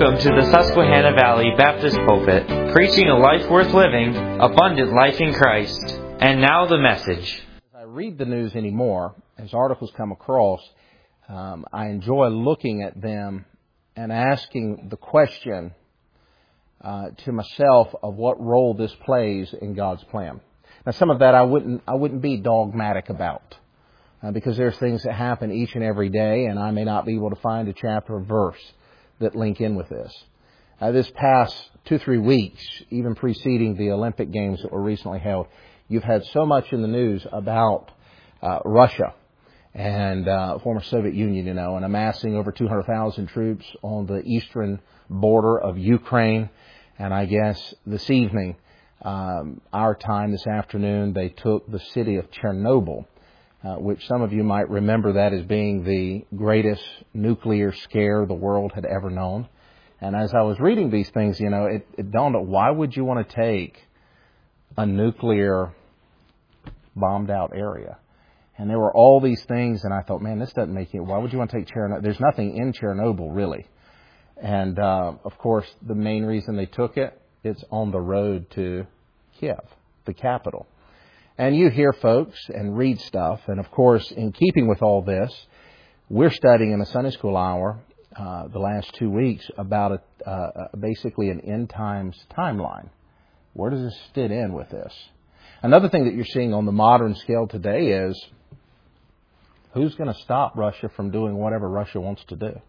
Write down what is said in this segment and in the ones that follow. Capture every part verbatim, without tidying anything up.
Welcome to the Susquehanna Valley Baptist Pulpit, preaching a life worth living, abundant life in Christ. And now the message. As I read the news anymore, as articles come across, um, I enjoy looking at them and asking the question uh, to myself of what role this plays in God's plan. Now, some of that I wouldn't I wouldn't be dogmatic about uh, because there's things that happen each and every day, and I may not be able to find a chapter or verse that link in with this. Uh, this past two, three weeks, even preceding the Olympic Games that were recently held, you've had so much in the news about uh, Russia and uh, former Soviet Union, you know, and amassing over two hundred thousand troops on the eastern border of Ukraine. And I guess this evening, um, our time this afternoon, they took the city of Chernobyl, Uh, which some of you might remember that as being the greatest nuclear scare the world had ever known. And as I was reading these things, you know, it, it dawned on, why would you want to take a nuclear bombed out area? And there were all these things, and I thought, man, this doesn't make it. Why would you want to take Chernobyl? There's nothing in Chernobyl, really. And, uh, of course, the main reason they took it, it's on the road to Kiev, the capital. And you hear folks and read stuff. And, of course, in keeping with all this, we're studying in the Sunday School Hour uh, the last two weeks about a, uh, basically an end times timeline. Where does this fit in with this? Another thing that you're seeing on the modern scale today is who's going to stop Russia from doing whatever Russia wants to do?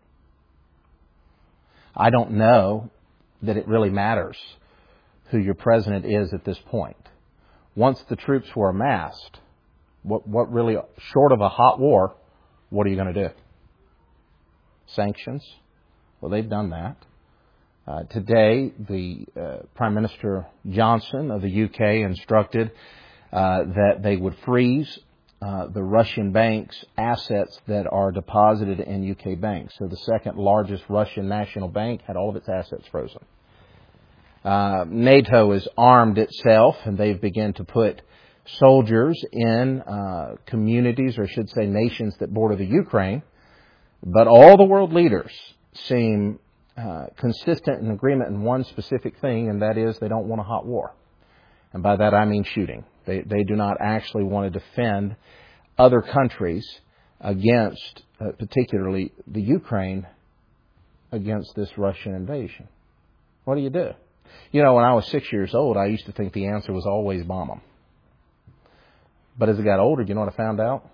I don't know that it really matters who your president is at this point. Once the troops were amassed, what, what really, short of a hot war, what are you going to do? Sanctions? Well, they've done that. Uh, today, the uh, Prime Minister Johnson of the U K instructed uh, that they would freeze uh, the Russian banks' assets that are deposited in U K banks. So the second largest Russian national bank had all of its assets frozen. Uh, NATO has armed itself, and they've begun to put soldiers in uh, communities, or I should say nations, that border the Ukraine. But all the world leaders seem uh, consistent in agreement in one specific thing, and that is they don't want a hot war. And by that I mean shooting. They, they do not actually want to defend other countries against, uh, particularly the Ukraine, against this Russian invasion. What do you do? You know, when I was six years old, I used to think the answer was always bomb them. But as I got older, you know what I found out?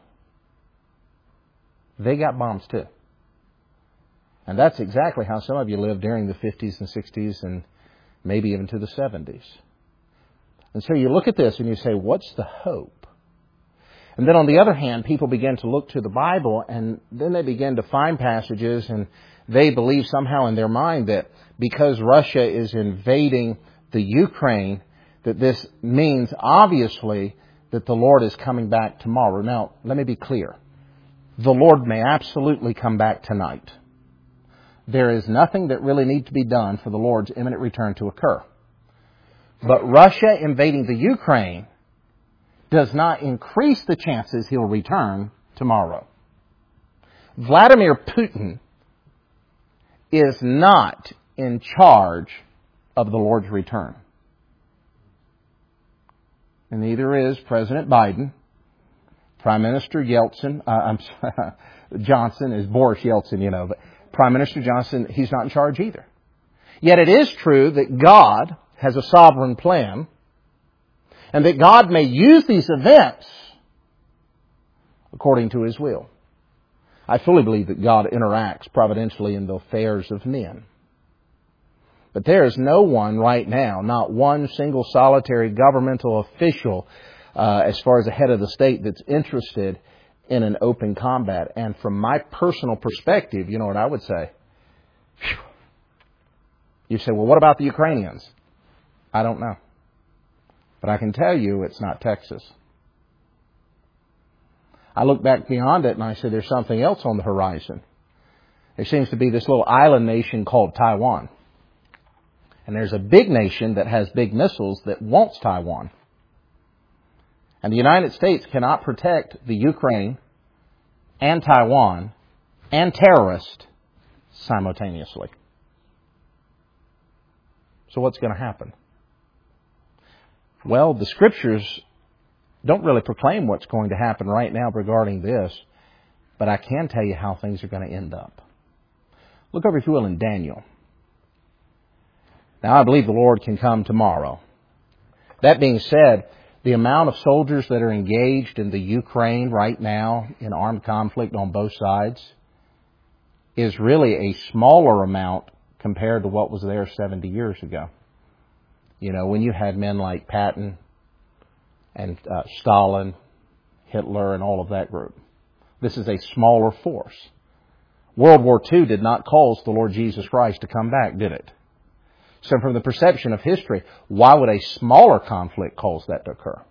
They got bombs too. And that's exactly how some of you lived during the fifties and sixties and maybe even to the seventies. And so you look at this and you say, what's the hope? And then on the other hand, people begin to look to the Bible, and then they begin to find passages, and they believe somehow in their mind that because Russia is invading the Ukraine, that this means obviously that the Lord is coming back tomorrow. Now, let me be clear. The Lord may absolutely come back tonight. There is nothing that really needs to be done for the Lord's imminent return to occur. But Russia invading the Ukraine does not increase the chances he'll return tomorrow. Vladimir Putin is not in charge of the Lord's return. And neither is President Biden. Prime Minister Yeltsin, uh, I'm sorry, Johnson is Boris Yeltsin, you know, but Prime Minister Johnson, he's not in charge either. Yet it is true that God has a sovereign plan, and that God may use these events according to His will. I fully believe that God interacts providentially in the affairs of men. But there is no one right now, not one single solitary governmental official, uh, as far as the head of the state, that's interested in an open combat. And from my personal perspective, you know what I would say? Whew. You say, well, what about the Ukrainians? I don't know. But I can tell you it's not Texas. I look back beyond it and I say there's something else on the horizon. There seems to be this little island nation called Taiwan. And there's a big nation that has big missiles that wants Taiwan. And the United States cannot protect the Ukraine and Taiwan and terrorists simultaneously. So what's going to happen? Well, the Scriptures don't really proclaim what's going to happen right now regarding this, but I can tell you how things are going to end up. Look over, if you will, in Daniel. Now, I believe the Lord can come tomorrow. That being said, the amount of soldiers that are engaged in the Ukraine right now in armed conflict on both sides is really a smaller amount compared to what was there seventy years ago. You know, when you had men like Patton and uh, Stalin, Hitler, and all of that group. This is a smaller force. World War Two did not cause the Lord Jesus Christ to come back, did it? So from the perception of history, why would a smaller conflict cause that to occur?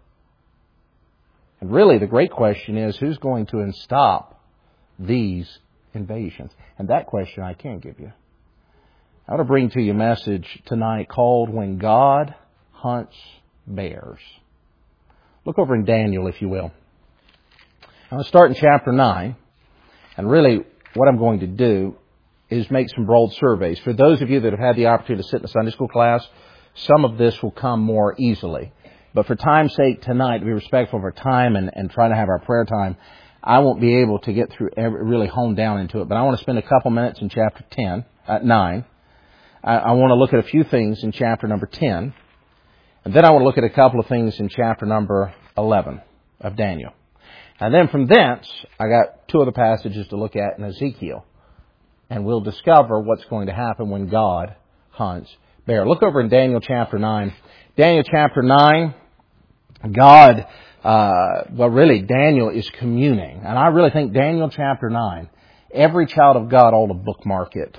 And really, the great question is, who's going to stop these invasions? And that question I can't give you. I want to bring to you a message tonight called When God Hunts Bears. Look over in Daniel, if you will. I'm going to start in chapter nine. And really, what I'm going to do is make some broad surveys. For those of you that have had the opportunity to sit in a Sunday school class, some of this will come more easily. But for time's sake tonight, to be respectful of our time and, and try to have our prayer time, I won't be able to get through every, really hone down into it. But I want to spend a couple minutes in chapter ten, uh, nine. I, I want to look at a few things in chapter number ten. And then I want to look at a couple of things in chapter number eleven of Daniel. And then from thence, I got two other passages to look at in Ezekiel. And we'll discover what's going to happen when God hunts bear. Look over in Daniel chapter nine. Daniel chapter nine, God, uh, well really, Daniel is communing. And I really think Daniel chapter nine, every child of God ought to bookmark it.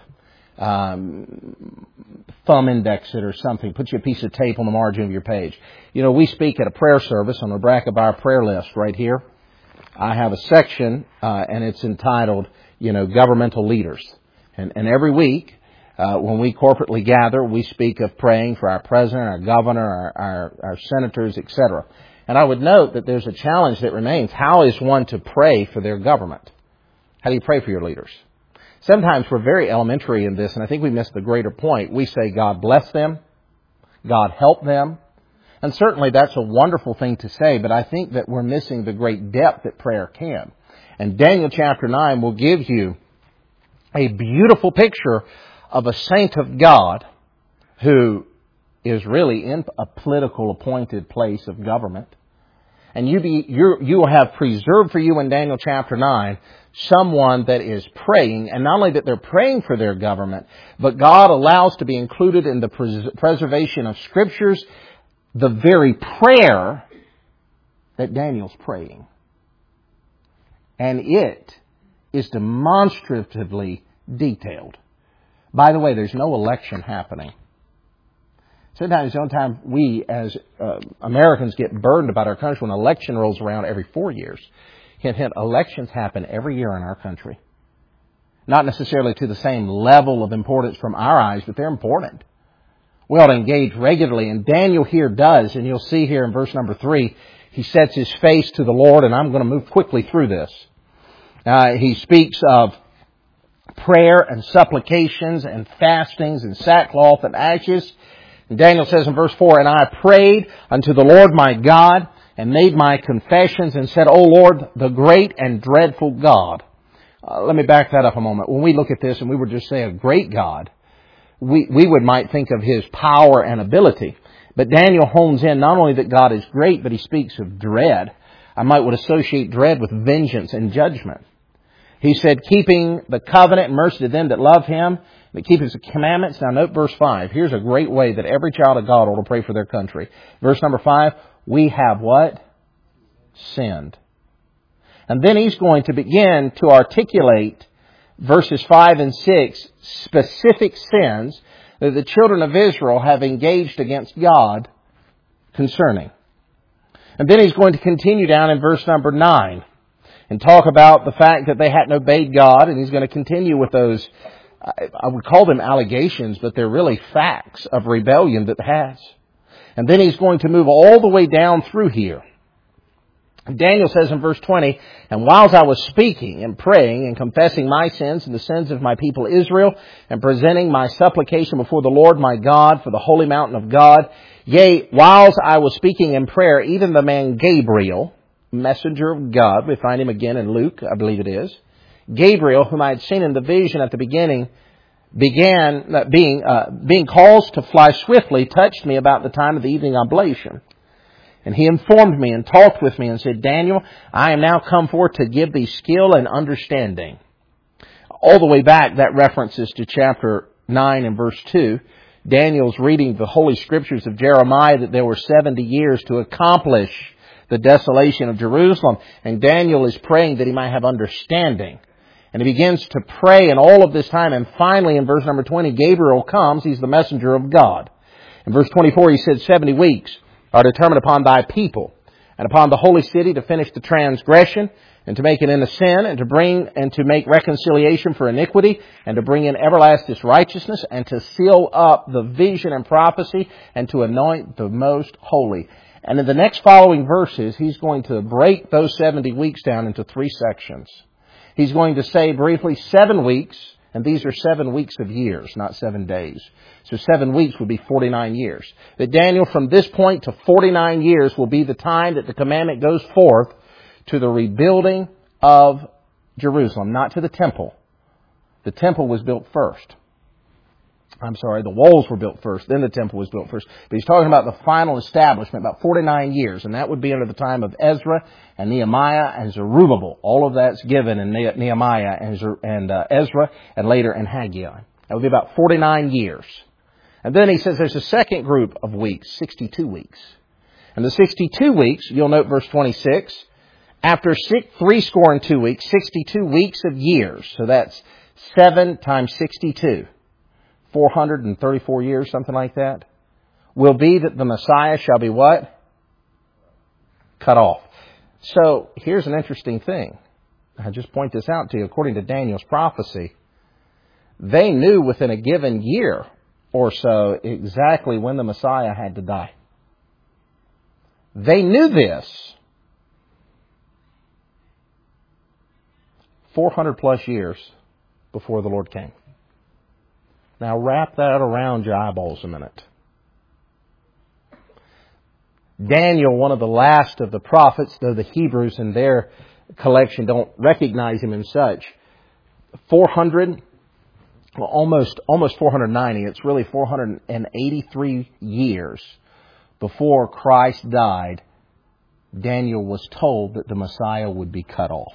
Um, thumb index it or something. Put you a piece of tape on the margin of your page. You know, we speak at a prayer service on the back of our prayer list right here. I have a section, uh, and it's entitled, you know, Governmental Leaders. And, and every week, uh, when we corporately gather, we speak of praying for our president, our governor, our, our, our senators, et cetera. And I would note that there's a challenge that remains. How is one to pray for their government? How do you pray for your leaders? Sometimes we're very elementary in this, and I think we miss the greater point. We say, God bless them, God help them. And certainly that's a wonderful thing to say, but I think that we're missing the great depth that prayer can. And Daniel chapter nine will give you a beautiful picture of a saint of God who is really in a political appointed place of government. And you be, you're, you will have preserved for you in Daniel chapter nine someone that is praying, and not only that they're praying for their government, but God allows to be included in the pres- preservation of Scriptures the very prayer that Daniel's praying. And it is demonstratively detailed. By the way, there's no election happening. Sometimes the only time we as uh, Americans get burdened about our country when an election rolls around every four years. Hint, hint, elections happen every year in our country. Not necessarily to the same level of importance from our eyes, but they're important. We ought to engage regularly, and Daniel here does, and you'll see here in verse number three, he sets his face to the Lord, and I'm going to move quickly through this. Uh, he speaks of prayer and supplications and fastings and sackcloth and ashes. And Daniel says in verse four, and I prayed unto the Lord my God and made my confessions and said, O Lord, the great and dreadful God. Uh, let me back that up a moment. When we look at this and we would just say a great God, we, we would might think of His power and ability. But Daniel hones in not only that God is great, but he speaks of dread. I might would associate dread with vengeance and judgment. He said, keeping the covenant and mercy to them that love Him, that keep His commandments. Now note verse five. Here's a great way that every child of God ought to pray for their country. Verse number five, we have what? Sinned. And then he's going to begin to articulate verses five and six, specific sins that the children of Israel have engaged against God concerning. And then he's going to continue down in verse number nine and talk about the fact that they hadn't obeyed God, and he's going to continue with those, I would call them allegations, but they're really facts of rebellion that has. And then he's going to move all the way down through here Daniel says in verse twenty, "And whilst I was speaking and praying and confessing my sins and the sins of my people Israel, and presenting my supplication before the Lord my God for the holy mountain of God, yea, whilst I was speaking in prayer, even the man Gabriel, messenger of God," we find him again in Luke, I believe it is, Gabriel, whom I had seen in the vision at the beginning, began uh, being uh, being caused to fly swiftly, touched me about the time of the evening oblation. And he informed me and talked with me and said, "Daniel, I am now come forth to give thee skill and understanding." All the way back, that references to chapter nine and verse two. Daniel's reading the Holy Scriptures of Jeremiah that there were seventy years to accomplish the desolation of Jerusalem. And Daniel is praying that he might have understanding. And he begins to pray in all of this time. And finally, in verse number twenty, Gabriel comes. He's the messenger of God. In verse twenty-four, he said, "Seventy weeks are determined upon thy people and upon the holy city to finish the transgression and to make an end of sin and to bring and to make reconciliation for iniquity and to bring in everlasting righteousness and to seal up the vision and prophecy and to anoint the most holy." And in the next following verses, he's going to break those seventy weeks down into three sections. He's going to say briefly seven weeks, and these are seven weeks of years, not seven days. So seven weeks would be forty-nine years. That Daniel, from this point to forty-nine years, will be the time that the commandment goes forth to the rebuilding of Jerusalem, not to the temple. The temple was built first. I'm sorry, the walls were built first, then the temple was built first. But he's talking about the final establishment, about forty-nine years, and that would be under the time of Ezra and Nehemiah and Zerubbabel. All of that's given in Nehemiah and, and uh, Ezra and later in Haggai. That would be about forty-nine years. And then he says there's a second group of weeks, sixty-two weeks. And the sixty-two weeks, you'll note verse twenty-six, after six, three score and two weeks, sixty-two weeks of years. So that's seven times sixty-two. four hundred thirty-four years, something like that, will be that the Messiah shall be what? Cut off. So here's an interesting thing. I just point this out to you. According to Daniel's prophecy, they knew within a given year or so exactly when the Messiah had to die. They knew this four hundred plus years before the Lord came. Now wrap that around your eyeballs a minute. Daniel, one of the last of the prophets, though the Hebrews in their collection don't recognize him as such, four hundred, well, almost almost four hundred ninety, it's really four hundred eighty-three years before Christ died, Daniel was told that the Messiah would be cut off.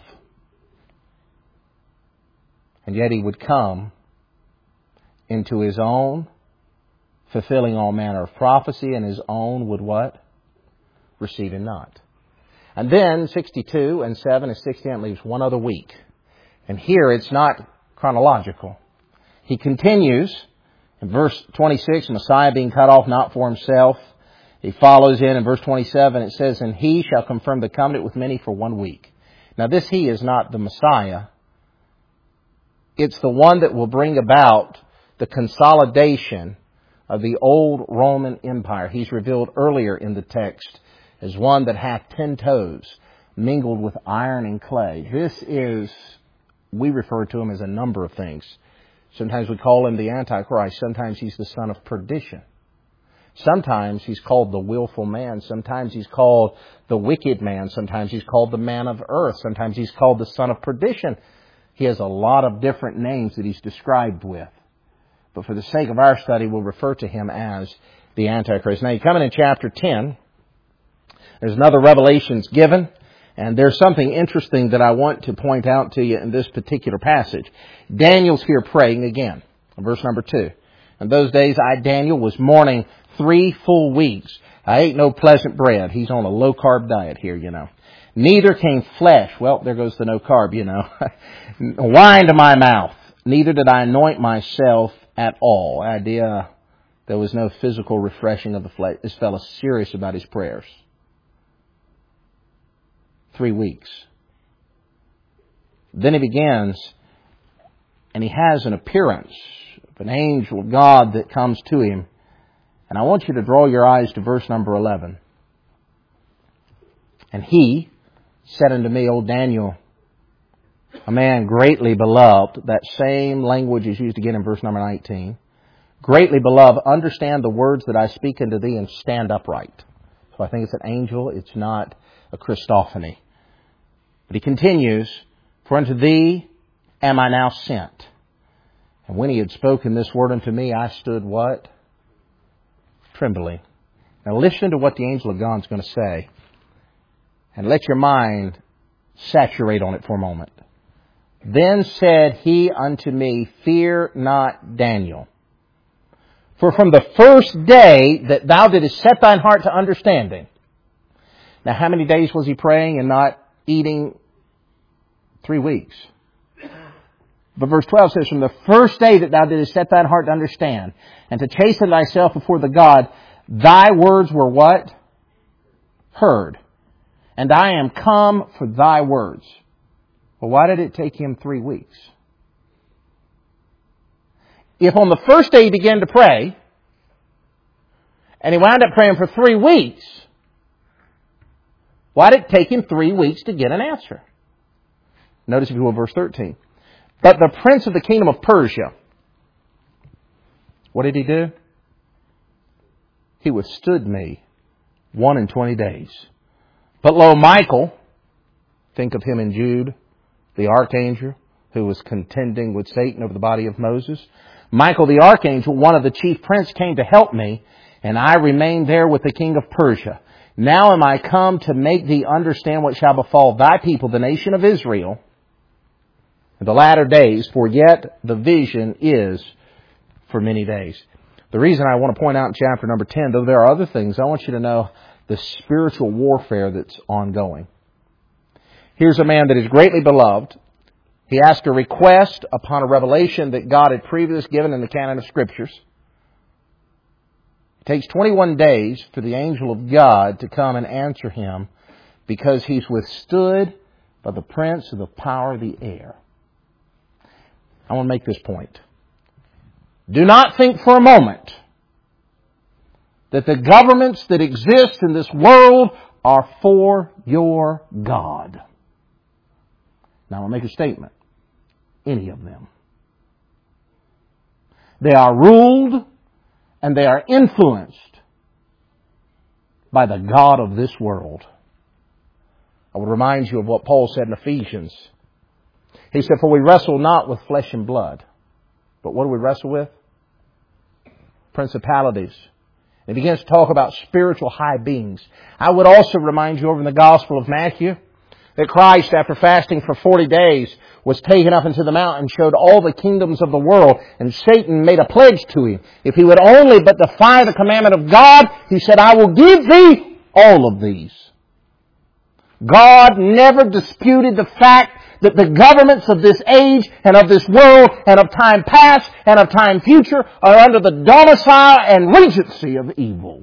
And yet he would come into his own, fulfilling all manner of prophecy, and his own would what? Receive him not. And then sixty-two and seven is sixty, and leaves one other week. And here it's not chronological. He continues in verse twenty-six, Messiah being cut off not for himself. He follows in in verse twenty-seven, it says, "And he shall confirm the covenant with many for one week." Now this he is not the Messiah. It's the one that will bring about the consolidation of the old Roman Empire. He's revealed earlier in the text as one that hath ten toes, mingled with iron and clay. This is, we refer to him as a number of things. Sometimes we call him the Antichrist. Sometimes he's the son of perdition. Sometimes he's called the willful man. Sometimes he's called the wicked man. Sometimes he's called the man of earth. Sometimes he's called the son of perdition. He has a lot of different names that he's described with. But for the sake of our study, we'll refer to him as the Antichrist. Now, you come in chapter ten. There's another revelation's given. And there's something interesting that I want to point out to you in this particular passage. Daniel's here praying again. Verse number two. In those days, I, Daniel, was mourning three full weeks. I ate no pleasant bread. He's on a low-carb diet here, you know. Neither came flesh. Well, there goes the no carb, you know. Wine to my mouth. Neither did I anoint myself at all. Idea, there was no physical refreshing of the flesh. This fellow's serious about his prayers. Three weeks. Then he begins, and he has an appearance of an angel of God that comes to him. And I want you to draw your eyes to verse number eleven. And he, said unto me, O Daniel, a man greatly beloved, that same language is used again in verse number nineteen. Greatly beloved, understand the words that I speak unto thee and stand upright. So I think it's an angel, it's not a Christophany. But he continues, for unto thee am I now sent. And when he had spoken this word unto me, I stood what? Trembling. Now listen to what the angel of God is going to say. And let your mind saturate on it for a moment. Then said he unto me, fear not, Daniel. For from the first day that thou didst set thine heart to understanding. Now how many days was he praying and not eating? Three weeks. But verse twelve says, from the first day that thou didst set thine heart to understand, and to chasten thyself before the God, thy words were what? Heard. And I am come for thy words. Well, why did it take him three weeks? If on the first day he began to pray, and he wound up praying for three weeks, why did it take him three weeks to get an answer? Notice if you will verse thirteen. But the prince of the kingdom of Persia, what did he do? He withstood me one and twenty days. But lo, Michael, think of him in Jude, the archangel who was contending with Satan over the body of Moses. Michael the archangel, one of the chief prince, came to help me, and I remained there with the king of Persia. Now am I come to make thee understand what shall befall thy people, the nation of Israel, in the latter days, for yet the vision is for many days. The reason I want to point out in chapter number ten, though there are other things, I want you to know the spiritual warfare that's ongoing. Here's a man that is greatly beloved. He asked a request upon a revelation that God had previously given in the canon of Scriptures. It takes twenty-one days for the angel of God to come and answer him because he's withstood by the prince of the power of the air. I want to make this point. Do not think for a moment that the governments that exist in this world are for your God. Now, I want to make a statement. Any of them. They are ruled and they are influenced by the God of this world. I would remind you of what Paul said in Ephesians. He said, for we wrestle not with flesh and blood. But what do we wrestle with? Principalities. He begins to talk about spiritual high beings. I would also remind you over in the Gospel of Matthew that Christ, after fasting for forty days, was taken up into the mountain and showed all the kingdoms of the world. And Satan made a pledge to him. If he would only but defy the commandment of God, he said, I will give thee all of these. God never disputed the fact that the governments of this age and of this world and of time past and of time future are under the domicile and regency of evil.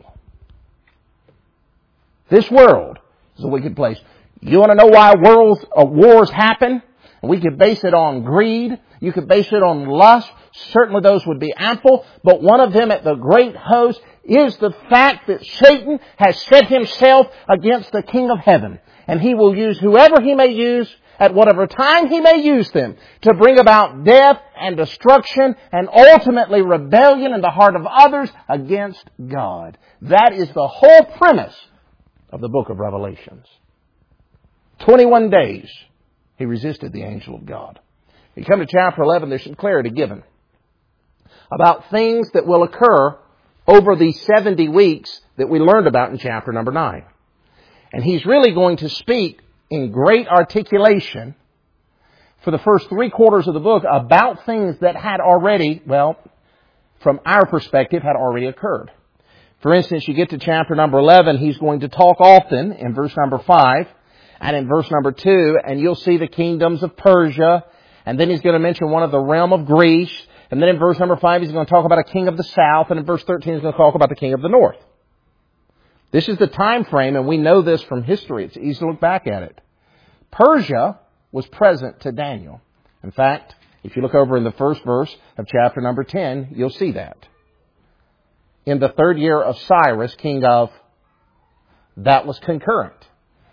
This world is a wicked place. You want to know why worlds, uh, wars happen? We could base it on greed. You could base it on lust. Certainly those would be ample. But one of them at the great host is the fact that Satan has set himself against the King of Heaven. And he will use whoever he may use at whatever time he may use them to bring about death and destruction and ultimately rebellion in the heart of others against God. That is the whole premise of the book of Revelations. twenty-one days he resisted the angel of God. You come to chapter eleven, there's some clarity given about things that will occur over these seventy weeks that we learned about in chapter number nine. And he's really going to speak in great articulation for the first three quarters of the book about things that had already, well, from our perspective, had already occurred. For instance, you get to chapter number eleven, he's going to talk often in verse number five and in verse number two, and you'll see the kingdoms of Persia, and then he's going to mention one of the realm of Greece, and then in verse number five, he's going to talk about a king of the south, and in verse thirteen, he's going to talk about the king of the north. This is the time frame, and we know this from history. It's easy to look back at it. Persia was present to Daniel. In fact, if you look over in the first verse of chapter number ten, you'll see that. In the third year of Cyrus, king of, that was concurrent.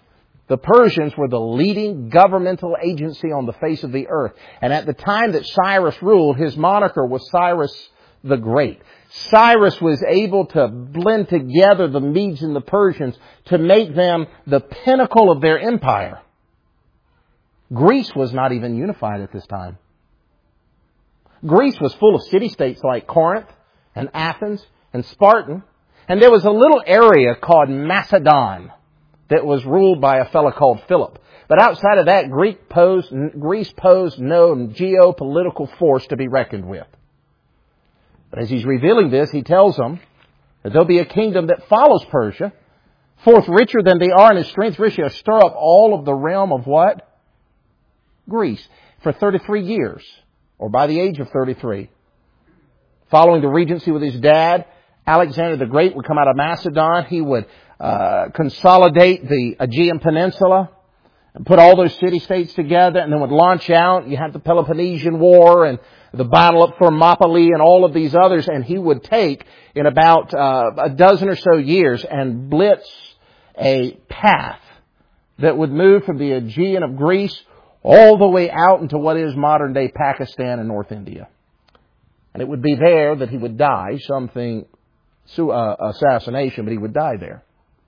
The Persians were the leading governmental agency on the face of the earth. And at the time that Cyrus ruled, his moniker was Cyrus the Great. Cyrus was able to blend together the Medes and the Persians to make them the pinnacle of their empire. Greece was not even unified at this time. Greece was full of city-states like Corinth and Athens and Spartan. And there was a little area called Macedon that was ruled by a fellow called Philip. But outside of that, Greek posed, Greece posed no geopolitical force to be reckoned with. But as he's revealing this, he tells them that there'll be a kingdom that follows Persia, forth richer than they are in his strength, richer, stir up all of the realm of what? Greece. For thirty-three years, or by the age of thirty-three. Following the regency with his dad, Alexander the Great would come out of Macedon. He would uh, consolidate the Aegean Peninsula and put all those city-states together, and then would launch out. You have the Peloponnesian War and the battle at Thermopylae and all of these others, and he would take in about uh, a dozen or so years and blitz a path that would move from the Aegean of Greece all the way out into what is modern-day Pakistan and North India. And it would be there that he would die, something, uh, assassination, but he would die there.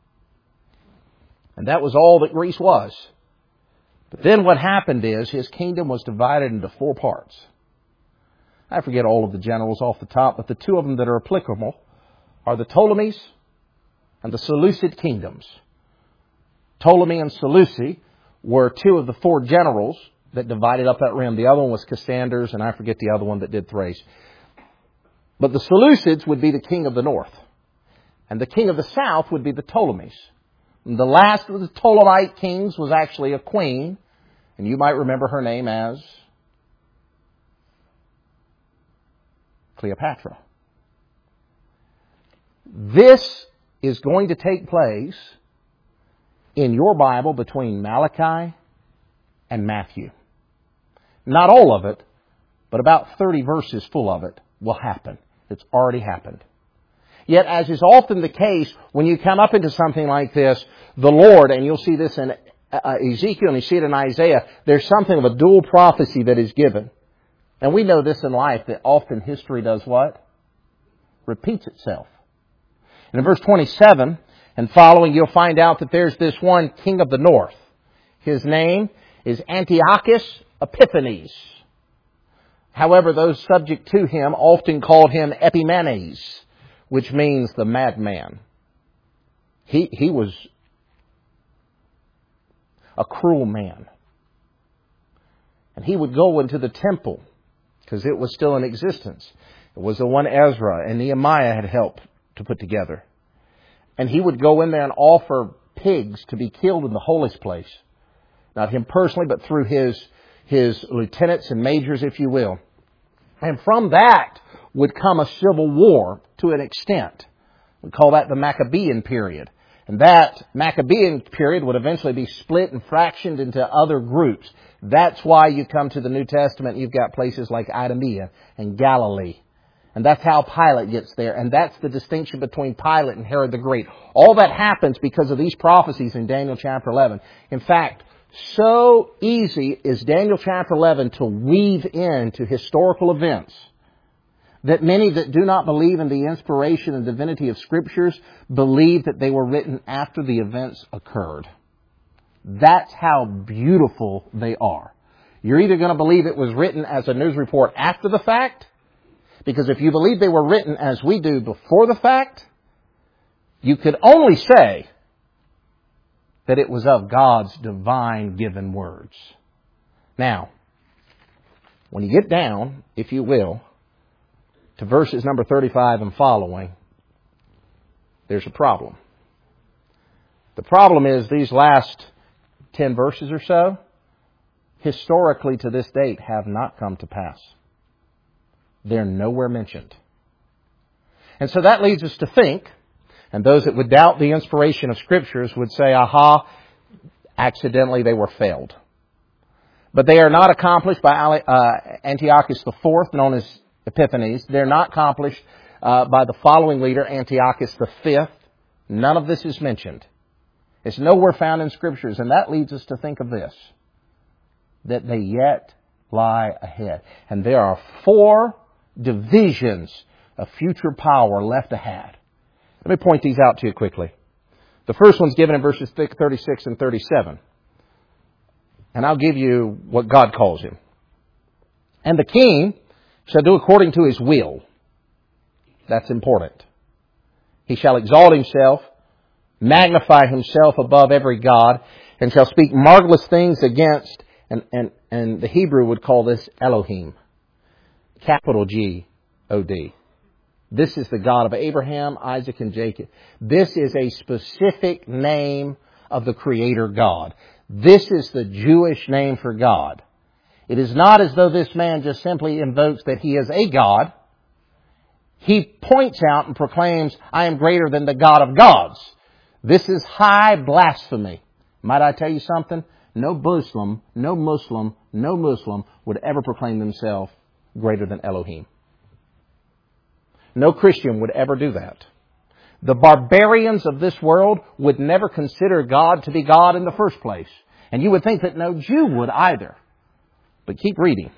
And that was all that Greece was. But then what happened is his kingdom was divided into four parts. I forget all of the generals off the top, but the two of them that are applicable are the Ptolemies and the Seleucid kingdoms. Ptolemy and Seleucid were two of the four generals that divided up that rim. The other one was Cassander's, and I forget the other one that did Thrace. But the Seleucids would be the king of the north. And the king of the south would be the Ptolemies. And the last of the Ptolemite kings was actually a queen, and you might remember her name as Cleopatra. This is going to take place in your Bible between Malachi and Matthew. Not all of it, but about thirty verses full of it will happen. It's already happened. Yet, as is often the case, when you come up into something like this, the Lord, and you'll see this in Ezekiel and you see it in Isaiah, there's something of a dual prophecy that is given. And we know this in life, that often history does what? Repeats itself. And in verse twenty-seven and following, you'll find out that there's this one king of the north. His name is Antiochus Epiphanes. However, those subject to him often called him Epimanes, which means the madman. He, he was a cruel man. And he would go into the temple, because it was still in existence. It was the one Ezra and Nehemiah had helped to put together. And he would go in there and offer pigs to be killed in the holiest place. Not him personally, but through his, his lieutenants and majors, if you will. And from that would come a civil war to an extent. We call that the Maccabean period. And that Maccabean period would eventually be split and fractioned into other groups. That's why you come to the New Testament, you've got places like Idumea and Galilee. And that's how Pilate gets there. And that's the distinction between Pilate and Herod the Great. All that happens because of these prophecies in Daniel chapter eleven. In fact, so easy is Daniel chapter eleven to weave into historical events that many that do not believe in the inspiration and divinity of Scriptures believe that they were written after the events occurred. That's how beautiful they are. You're either going to believe it was written as a news report after the fact, because if you believe they were written as we do before the fact, you could only say that it was of God's divine given words. Now, when you get down, if you will, to verses number thirty-five and following, there's a problem. The problem is these last ten verses or so, historically to this date, have not come to pass. They're nowhere mentioned. And so that leads us to think, and those that would doubt the inspiration of Scriptures would say, aha, accidentally they were failed. But they are not accomplished by uh, Antiochus the Fourth, known as Epiphanes. They're not accomplished uh, by the following leader, Antiochus the Fifth. None of this is mentioned. It's nowhere found in Scriptures, and that leads us to think of this, that they yet lie ahead. And there are four divisions of future power left ahead. Let me point these out to you quickly. The first one's given in verses thirty-six and thirty-seven. And I'll give you what God calls him. And the king shall do according to his will. That's important. He shall exalt himself, magnify himself above every god, and shall speak marvelous things against, and, and, and the Hebrew would call this Elohim. Capital G O D. This is the God of Abraham, Isaac, and Jacob. This is a specific name of the Creator God. This is the Jewish name for God. It is not as though this man just simply invokes that he is a God. He points out and proclaims, I am greater than the God of gods. This is high blasphemy. Might I tell you something? No Muslim, no Muslim, no Muslim would ever proclaim themselves greater than Elohim. No Christian would ever do that. The barbarians of this world would never consider God to be God in the first place. And you would think that no Jew would either. But keep reading.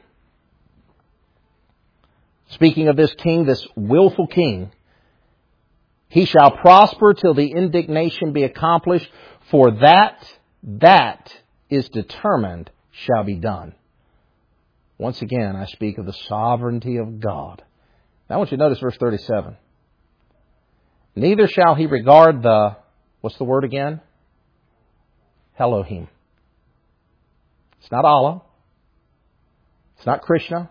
Speaking of this king, this willful king, he shall prosper till the indignation be accomplished, for that, that is determined shall be done. Once again, I speak of the sovereignty of God. Now I want you to notice verse thirty-seven. Neither shall he regard the, what's the word again? Elohim. It's not Allah. It's not Krishna.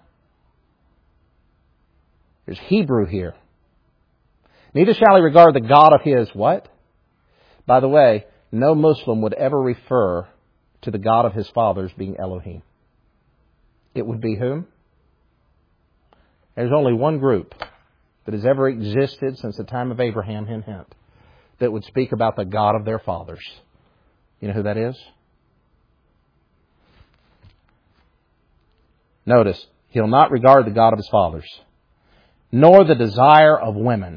There's Hebrew here. Neither shall he regard the God of his what? By the way, no Muslim would ever refer to the God of his fathers being Elohim. It would be whom? There's only one group that has ever existed since the time of Abraham, hint, hint, that would speak about the God of their fathers. You know who that is? Notice, he'll not regard the God of his fathers, nor the desire of women.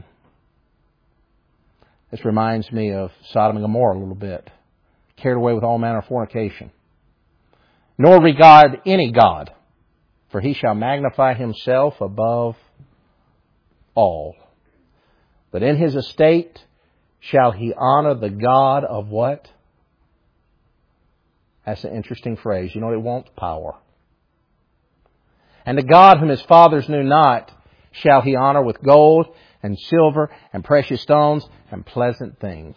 This reminds me of Sodom and Gomorrah a little bit. Carried away with all manner of fornication. Nor regard any God, for he shall magnify himself above all. But in his estate shall he honor the God of what? That's an interesting phrase. You know what it wants? Power. And the God whom his fathers knew not shall he honor with gold and silver and precious stones and pleasant things.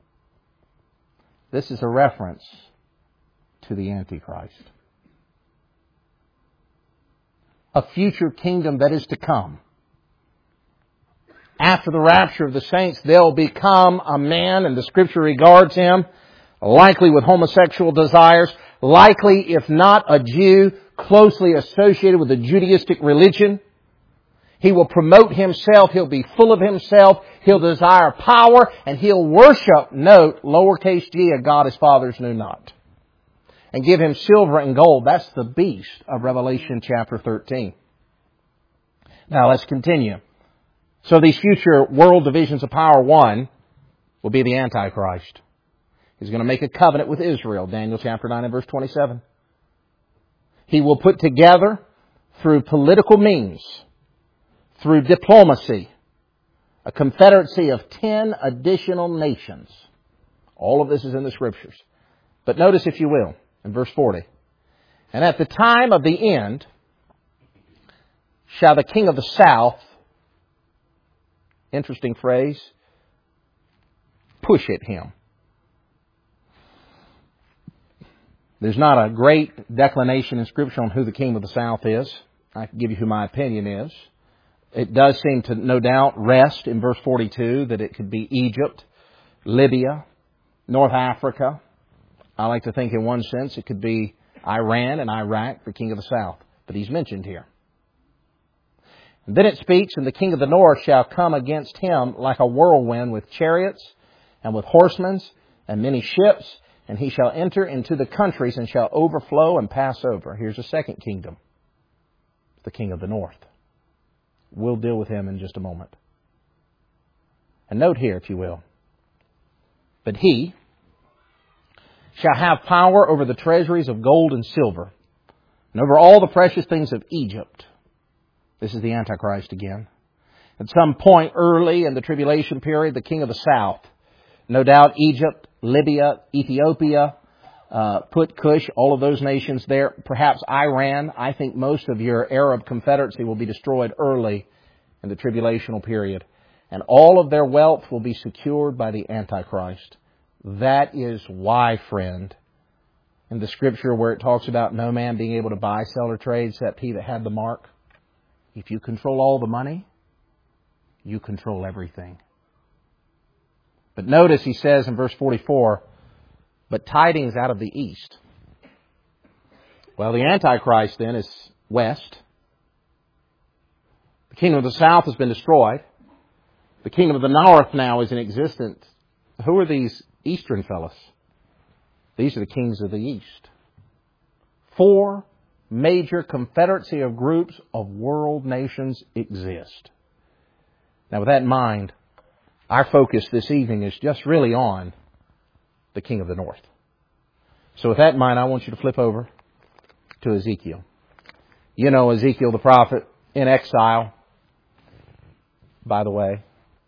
This is a reference to the Antichrist. A future kingdom that is to come. After the rapture of the saints, they'll become a man, and the Scripture regards him, likely with homosexual desires, likely, if not a Jew, closely associated with the Judaistic religion. He will promote himself. He'll be full of himself. He'll desire power, and he'll worship, note, lowercase g, a God his fathers knew not. And give him silver and gold. That's the beast of Revelation chapter thirteen. Now let's continue. So these future world divisions of power, one will be the Antichrist. He's going to make a covenant with Israel, Daniel chapter nine and verse twenty-seven. He will put together through political means, through diplomacy, a confederacy of ten additional nations. All of this is in the Scriptures. But notice, if you will, in verse forty, and at the time of the end shall the king of the south, interesting phrase, push at him. There's not a great declination in Scripture on who the king of the south is. I can give you who my opinion is. It does seem to, no doubt, rest in verse forty-two that it could be Egypt, Libya, North Africa. I like to think in one sense it could be Iran and Iraq, the king of the south. But he's mentioned here. And then it speaks, and the king of the north shall come against him like a whirlwind with chariots and with horsemen and many ships, and he shall enter into the countries and shall overflow and pass over. Here's a second kingdom, the king of the north. We'll deal with him in just a moment. And note here, if you will, but he, shall have power over the treasuries of gold and silver, and over all the precious things of Egypt. This is the Antichrist again. At some point early in the tribulation period, the king of the south, no doubt Egypt, Libya, Ethiopia, uh, Put Cush, all of those nations there, perhaps Iran. I think most of your Arab confederacy will be destroyed early in the tribulational period. And all of their wealth will be secured by the Antichrist. That is why, friend, in the Scripture where it talks about no man being able to buy, sell, or trade except he that had the mark, if you control all the money, you control everything. But notice he says in verse forty-four, but tidings out of the east. Well, the Antichrist then is west. The kingdom of the south has been destroyed. The kingdom of the north now is in existence. Who are these eastern fellows? These are the kings of the east. Four major confederacy of groups of world nations exist. Now, with that in mind, our focus this evening is just really on the king of the north. So with that in mind, I want you to flip over to Ezekiel. You know Ezekiel the prophet in exile, by the way,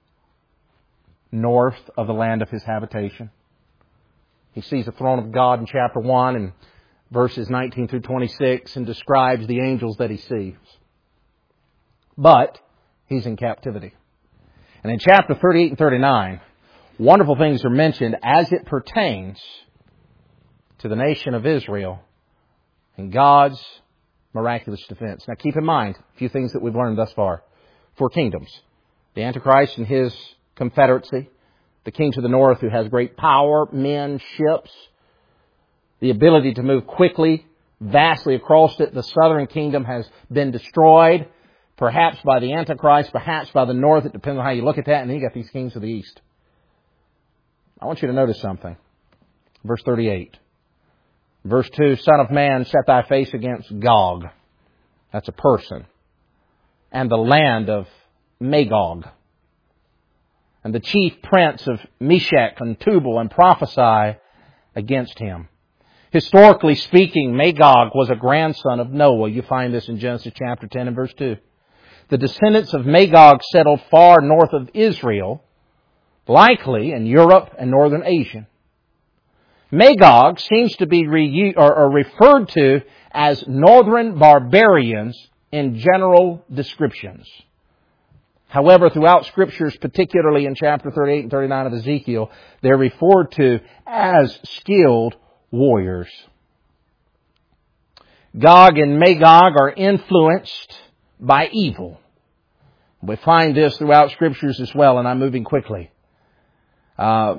north of the land of his habitation. He sees the throne of God in chapter one and verses nineteen through twenty-six and describes the angels that he sees. But he's in captivity. And in chapter thirty-eight and thirty-nine, wonderful things are mentioned as it pertains to the nation of Israel and God's miraculous defense. Now keep in mind a few things that we've learned thus far. Four kingdoms. The Antichrist and his confederacy. The king to the north who has great power, men, ships. The ability to move quickly, vastly across it. The southern kingdom has been destroyed. Perhaps by the Antichrist, perhaps by the north. It depends on how you look at that. And then you got these kings of the east. I want you to notice something. Verse thirty-eight. Verse two, Son of man, set thy face against Gog. That's a person. And the land of Magog. And the chief prince of Meshech and Tubal, and prophesy against him. Historically speaking, Magog was a grandson of Noah. You find this in Genesis chapter ten and verse two. The descendants of Magog settled far north of Israel, likely in Europe and northern Asia. Magog seems to be re- or, or referred to as northern barbarians in general descriptions. However, throughout Scriptures, particularly in chapter thirty-eight and thirty-nine of Ezekiel, they're referred to as skilled warriors. Gog and Magog are influenced by evil. We find this throughout Scriptures as well, and I'm moving quickly. Uh,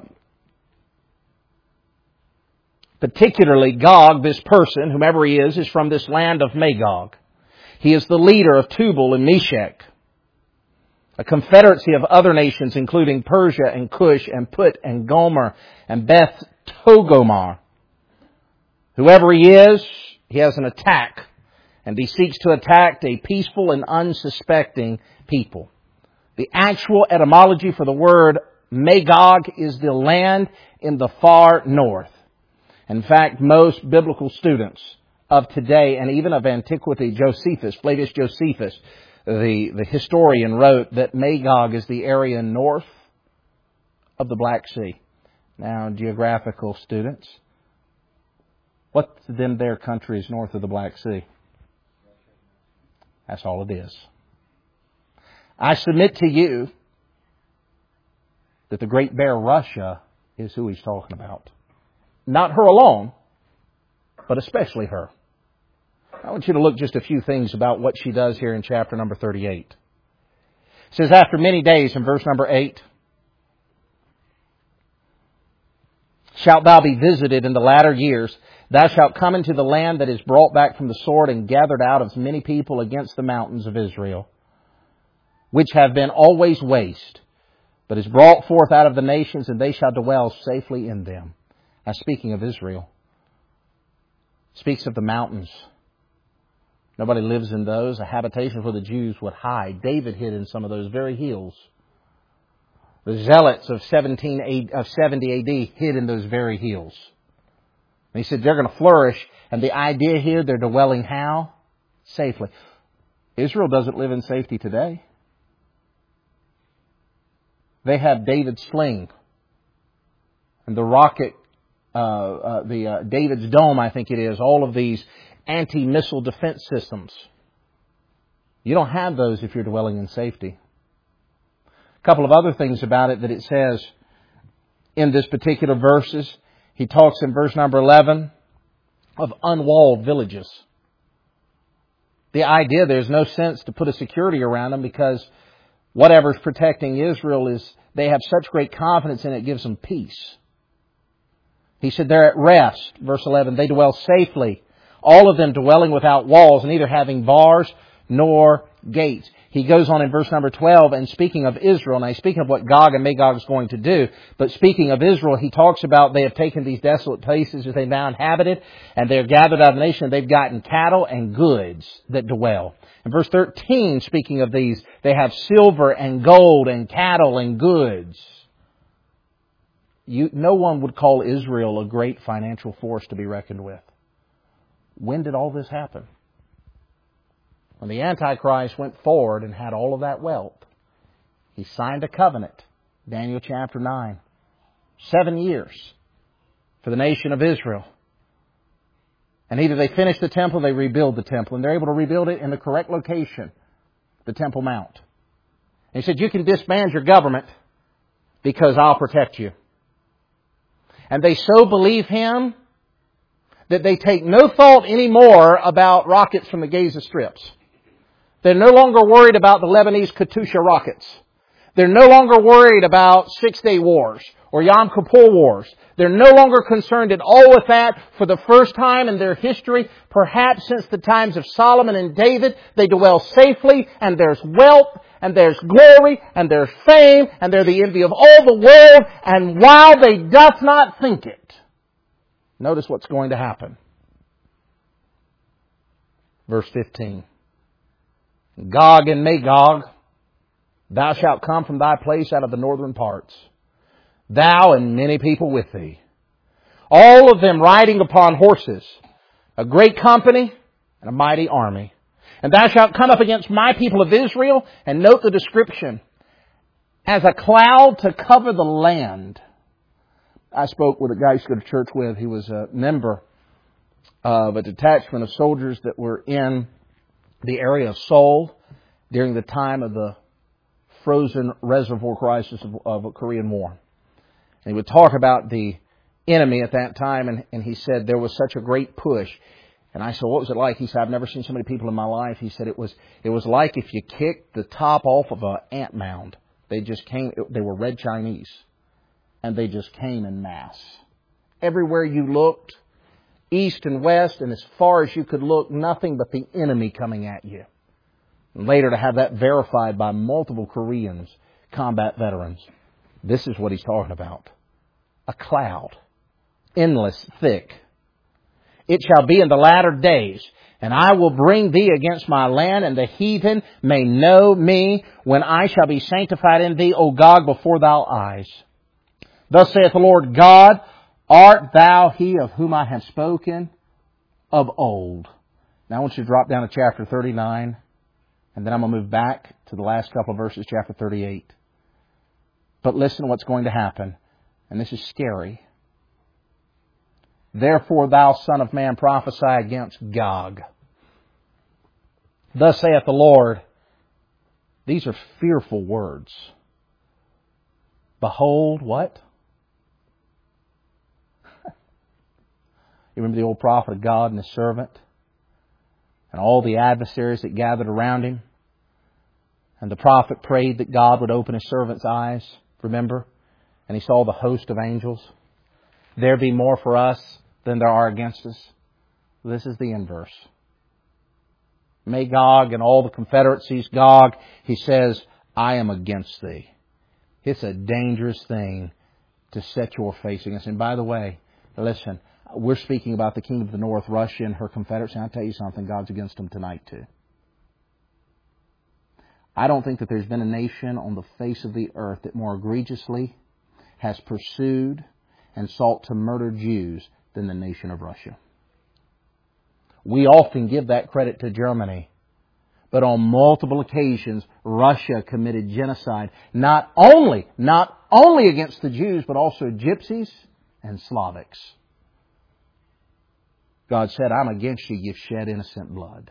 particularly, Gog, this person, whomever he is, is from this land of Magog. He is the leader of Tubal and Meshech, a confederacy of other nations, including Persia and Cush and Put and Gomer and Beth Togomar. Whoever he is, he has an attack, and he seeks to attack a peaceful and unsuspecting people. The actual etymology for the word Magog is the land in the far north. In fact, most biblical students of today and even of antiquity, Josephus, Flavius Josephus, the, the historian, wrote that Magog is the area north of the Black Sea. Now, geographical students, what then their country is north of the Black Sea? That's all it is. I submit to you that the great bear Russia is who he's talking about. Not her alone, but especially her. I want you to look just a few things about what she does here in chapter number thirty-eight. It says, after many days, in verse number eight, shalt thou be visited in the latter years. Thou shalt come into the land that is brought back from the sword and gathered out of many people against the mountains of Israel, which have been always waste, but is brought forth out of the nations, and they shall dwell safely in them. Now, speaking of Israel, speaks of the mountains. Nobody lives in those. A habitation where the Jews would hide. David hid in some of those very hills. The zealots of seventeen of seventy A D hid in those very hills. And he said they're going to flourish. And the idea here, they're dwelling how? Safely. Israel doesn't live in safety today. They have David's sling and the rocket, uh, uh, the uh, David's dome, I think it is, all of these anti-missile defense systems. You don't have those if you're dwelling in safety. A couple of other things about it that it says in this particular verses. He talks in verse number eleven of unwalled villages. The idea, there's no sense to put a security around them because whatever's protecting Israel is, they have such great confidence in it, it gives them peace. He said they're at rest. Verse eleven, they dwell safely, all of them dwelling without walls, neither having bars nor gates. He goes on in verse number twelve, and speaking of Israel, now he's speaking of what Gog and Magog is going to do, but speaking of Israel, he talks about they have taken these desolate places that they now inhabited, and they're gathered out of the nation, and they've gotten cattle and goods that dwell. In verse thirteen, speaking of these, they have silver and gold and cattle and goods. You, no one would call Israel a great financial force to be reckoned with. When did all this happen? When the Antichrist went forward and had all of that wealth, he signed a covenant, Daniel chapter nine, seven years for the nation of Israel. And either they finish the temple, they rebuild the temple, and they're able to rebuild it in the correct location, the Temple Mount. And he said, you can disband your government because I'll protect you. And they so believe him that they take no thought anymore about rockets from the Gaza Strips. They're no longer worried about the Lebanese Katyusha rockets. They're no longer worried about Six-Day Wars or Yom Kippur Wars. They're no longer concerned at all with that. For the first time in their history, perhaps since the times of Solomon and David, they dwell safely, and there's wealth, and there's glory, and there's fame, and they're the envy of all the world. And while they doth not think it, notice what's going to happen. Verse fifteen. Gog and Magog, thou shalt come from thy place out of the northern parts, thou and many people with thee, all of them riding upon horses, a great company and a mighty army. And thou shalt come up against my people of Israel, and note the description, as a cloud to cover the land. I spoke with a guy I used to go to church with. He was a member of a detachment of soldiers that were in the area of Seoul during the time of the frozen reservoir crisis of, of a Korean War. And he would talk about the enemy at that time, and, and he said there was such a great push. And I said, what was it like? He said, I've never seen so many people in my life. He said it was it was like if you kicked the top off of an ant mound. They just came, they were red Chinese, and they just came in mass. Everywhere you looked, east and west, and as far as you could look, nothing but the enemy coming at you. And later to have that verified by multiple Koreans, combat veterans. This is what he's talking about. A cloud, endless, thick. It shall be in the latter days, and I will bring thee against my land, and the heathen may know me when I shall be sanctified in thee, O Gog, before thy eyes. Thus saith the Lord God, art thou he of whom I have spoken of old? Now I want you to drop down to chapter thirty-nine, and then I'm going to move back to the last couple of verses, chapter thirty-eight. But listen to what's going to happen, and this is scary. Therefore, thou son of man, prophesy against Gog. Thus saith the Lord. These are fearful words. Behold, what? You remember the old prophet of God and his servant? And all the adversaries that gathered around him? And the prophet prayed that God would open his servant's eyes. Remember? And he saw the host of angels. There be more for us than there are against us. This is the inverse. Magog and all the confederacies, Gog, he says, I am against thee. It's a dangerous thing to set your face against. And by the way, listen, we're speaking about the king of the north, Russia and her confederacy. I'll tell you something, God's against them tonight too. I don't think that there's been a nation on the face of the earth that more egregiously has pursued and sought to murder Jews than the nation of Russia. We often give that credit to Germany. But on multiple occasions, Russia committed genocide, not only, not only against the Jews, but also Gypsies and Slavics. God said, I'm against you, you've shed innocent blood.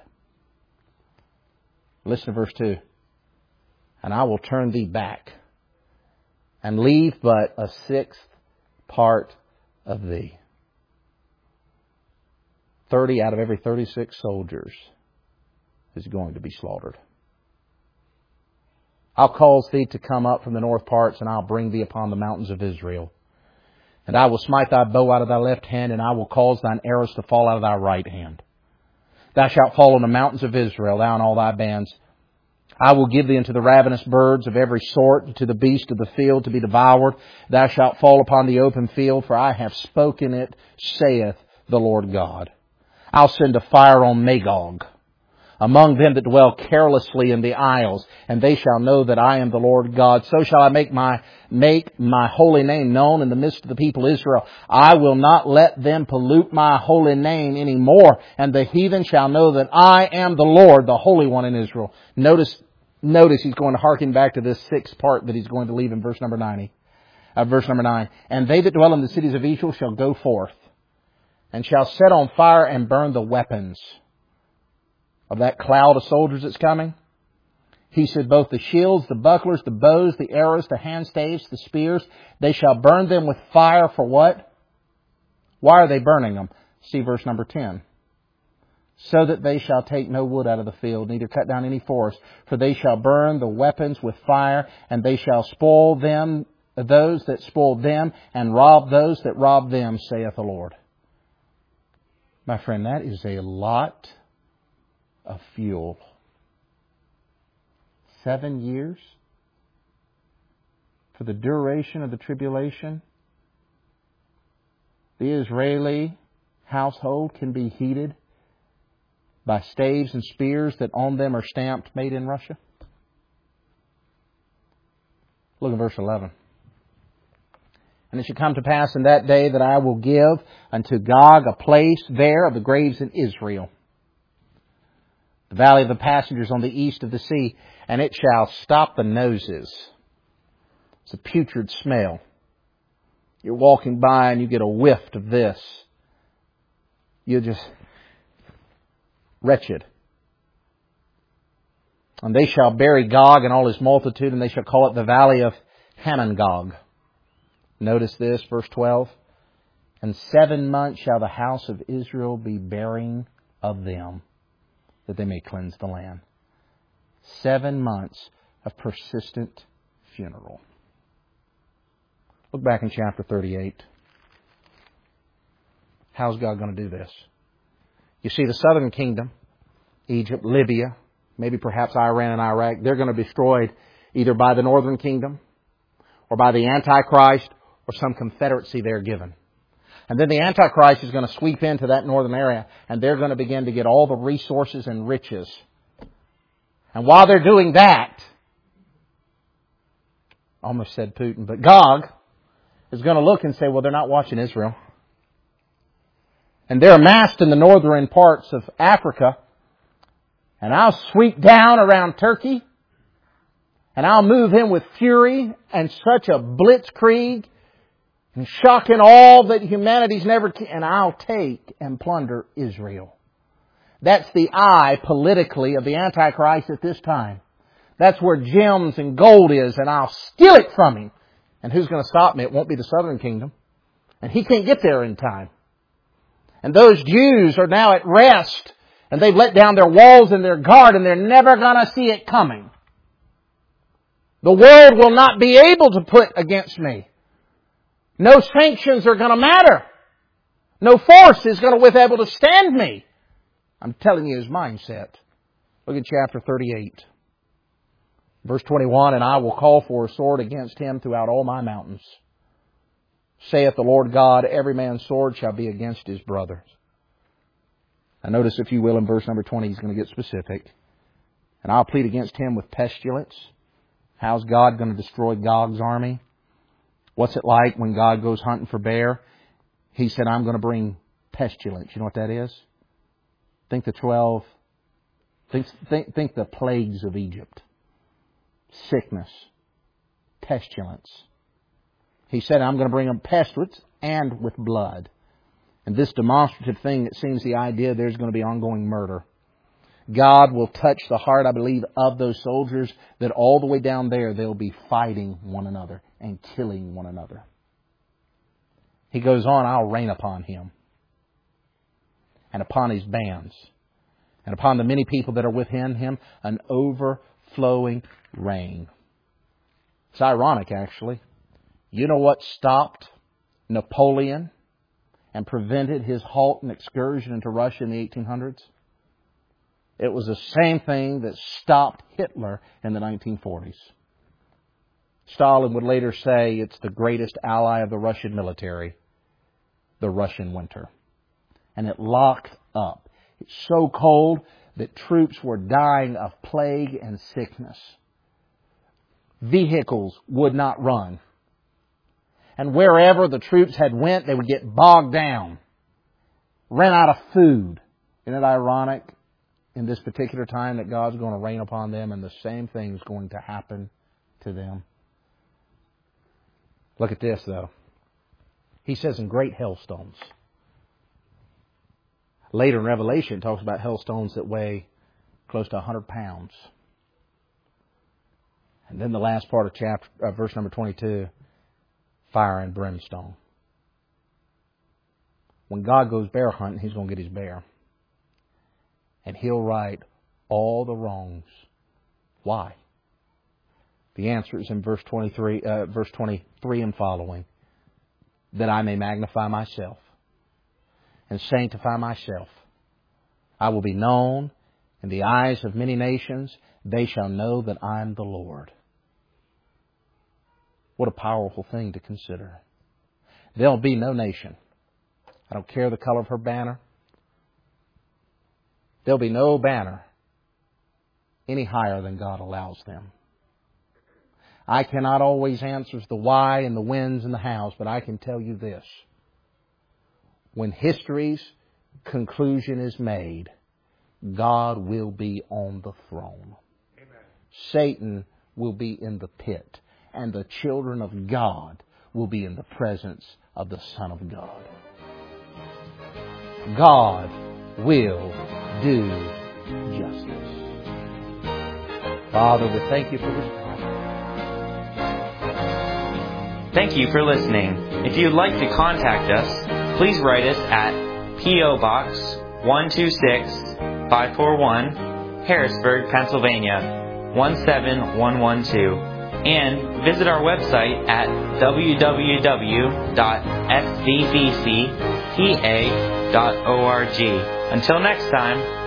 Listen to verse two. And I will turn thee back and leave but a sixth part of thee. Thirty out of every thirty-six soldiers is going to be slaughtered. I'll cause thee to come up from the north parts, and I'll bring thee upon the mountains of Israel. And I will smite thy bow out of thy left hand, and I will cause thine arrows to fall out of thy right hand. Thou shalt fall on the mountains of Israel, thou and all thy bands. I will give thee unto the ravenous birds of every sort, and to the beast of the field to be devoured. Thou shalt fall upon the open field, for I have spoken it, saith the Lord God. I'll send a fire on Magog, among them that dwell carelessly in the isles, and they shall know that I am the Lord God. So shall I make my make my holy name known in the midst of the people Israel. I will not let them pollute my holy name any more, and the heathen shall know that I am the Lord, the Holy One in Israel. Notice, notice he's going to hearken back to this sixth part that he's going to leave in verse number ninety, uh, verse number nine. And they that dwell in the cities of Israel shall go forth, and shall set on fire and burn the weapons of that cloud of soldiers that's coming. He said, both the shields, the bucklers, the bows, the arrows, the handstaves, the spears, they shall burn them with fire for what? Why are they burning them? See verse number ten. So that they shall take no wood out of the field, neither cut down any forest. For they shall burn the weapons with fire, and they shall spoil them, those that spoiled them, and rob those that robbed them, saith the Lord. My friend, that is a lot of fuel. Seven years for the duration of the tribulation. The Israeli household can be heated by staves and spears that on them are stamped made in Russia. Look at verse eleven. And it shall come to pass in that day that I will give unto Gog a place there of the graves in Israel, the valley of the passengers on the east of the sea, and it shall stop the noses. It's a putrid smell. You're walking by and you get a whiff of this. You're just wretched. And they shall bury Gog and all his multitude, and they shall call it the valley of Hamon-Gog. Notice this, verse twelve. And seven months shall the house of Israel be bearing of them, that they may cleanse the land. Seven months of persistent funeral. Look back in chapter thirty-eight. How's God going to do this? You see, the southern kingdom, Egypt, Libya, maybe perhaps Iran and Iraq, they're going to be destroyed either by the northern kingdom or by the Antichrist or some confederacy they're given. And then the Antichrist is going to sweep into that northern area, and they're going to begin to get all the resources and riches. And while they're doing that, I almost said Putin, but Gog is going to look and say, well, they're not watching Israel. And they're amassed in the northern parts of Africa. And I'll sweep down around Turkey. And I'll move in with fury and such a blitzkrieg and shocking all that humanity's never... And I'll take and plunder Israel. That's the eye politically of the Antichrist at this time. That's where gems and gold is, and I'll steal it from him. And who's going to stop me? It won't be the southern kingdom. And he can't get there in time. And those Jews are now at rest, and they've let down their walls and their guard, and they're never going to see it coming. The world will not be able to put against me. No sanctions are going to matter. No force is going to be able to stand me. I'm telling you his mindset. Look at chapter thirty-eight. Verse twenty-one, and I will call for a sword against him throughout all my mountains. Saith the Lord God, every man's sword shall be against his brothers. Now notice, if you will, in verse number twenty, he's going to get specific. And I'll plead against him with pestilence. How's God going to destroy Gog's army? What's it like when God goes hunting for bear? He said, I'm going to bring pestilence. You know what that is? Think the twelve, think, think, think the plagues of Egypt. Sickness, pestilence. He said, I'm going to bring them pestilence and with blood. And this demonstrative thing, it seems the idea there's going to be ongoing murder. God will touch the heart, I believe, of those soldiers, that all the way down there they'll be fighting one another and killing one another. He goes on, I'll rain upon him and upon his bands and upon the many people that are within him an overflowing rain. It's ironic, actually. You know what stopped Napoleon and prevented his halt and excursion into Russia in the eighteen hundreds? It was the same thing that stopped Hitler in the nineteen forties. Stalin would later say it's the greatest ally of the Russian military, the Russian winter. And it locked up. It's so cold that troops were dying of plague and sickness. Vehicles would not run. And wherever the troops had went, they would get bogged down, ran out of food. Isn't it ironic in this particular time that God's going to rain upon them and the same thing is going to happen to them? Look at this, though. He says in great hailstones. Later in Revelation, it talks about hailstones that weigh close to one hundred pounds. And then the last part of chapter, uh, verse number twenty-two, fire and brimstone. When God goes bear hunting, He's going to get His bear. And He'll right all the wrongs. Why? The answer is in verse twenty-three, uh, verse twenty-three and following. That I may magnify myself and sanctify myself. I will be known in the eyes of many nations. They shall know that I am the Lord. What a powerful thing to consider. There'll be no nation. I don't care the color of her banner. There'll be no banner any higher than God allows them. I cannot always answer the why and the whens and the hows, but I can tell you this. When history's conclusion is made, God will be on the throne. Amen. Satan will be in the pit, and the children of God will be in the presence of the Son of God. God will do justice. Father, we thank you for this time. Thank you for listening. If you'd like to contact us, please write us at P O Box one two six, five four one, Harrisburg, Pennsylvania one seven one one two, and visit our website at w w w dot s v b c p a dot org. Until next time,